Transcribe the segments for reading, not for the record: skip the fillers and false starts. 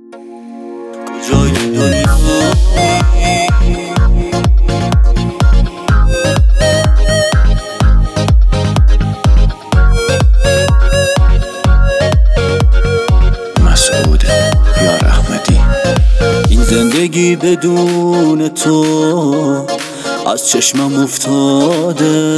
کجای دنیا مسعود یار احمدی. این زندگی بدون تو از چشمم افتاده،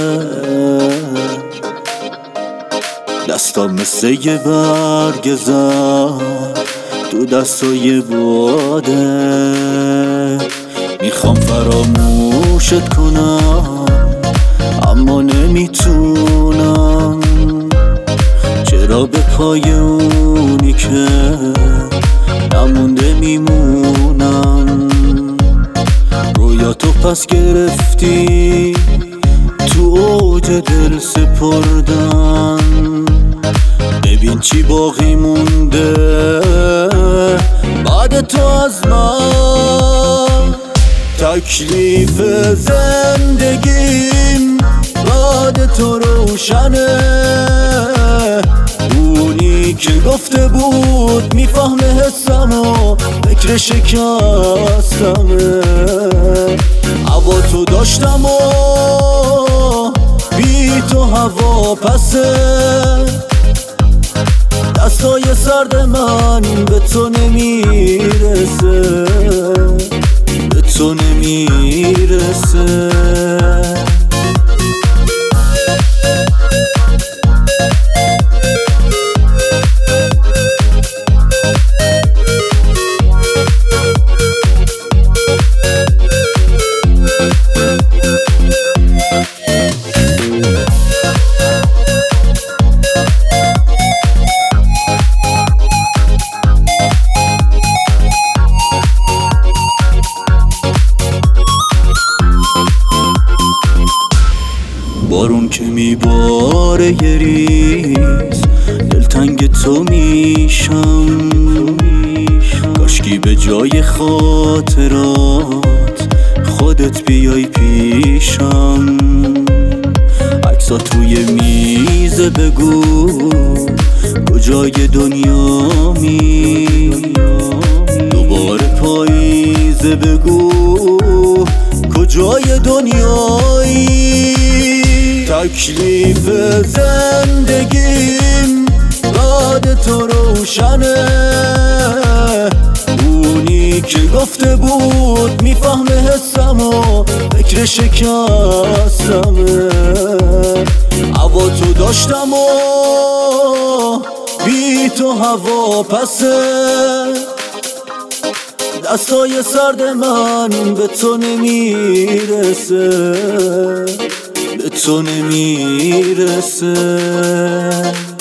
دستام مثل یه برگ زد تو دستای باده. میخوام فراموشت کنم اما نمیتونم، چرا به پای اونی که نمونده میمونم. رویاتو پس گرفتی تو اوج دل سپردن، ببین چی باقی مونده بعد تو از من. تکلیف زندگیم بعد تو روشنه، اونی که گفته بود میفهمه حسمو فکر شکستمه. هوا تو داشتم و بی تو هوا پسه، دستای سرد من به تو نمیرسه، به تو نمیرسه. بارون که میباره یه ریز دلتنگ تو میشم، کاشکی به جای خاطرات خودت بیای پیشم. عکسات توی میزه بگو کجای دنیامی، دوباره پاییزه بگو کجای دنیایی. تکلیف زندگیم بعد تو روشنه، اونی که گفته بود میفهمه حسمو فکر شکستمه. هوا تو داشتم و بی تو هوا پسه، دستای سرد من به تو نمیرسه، به تو نمیرسه.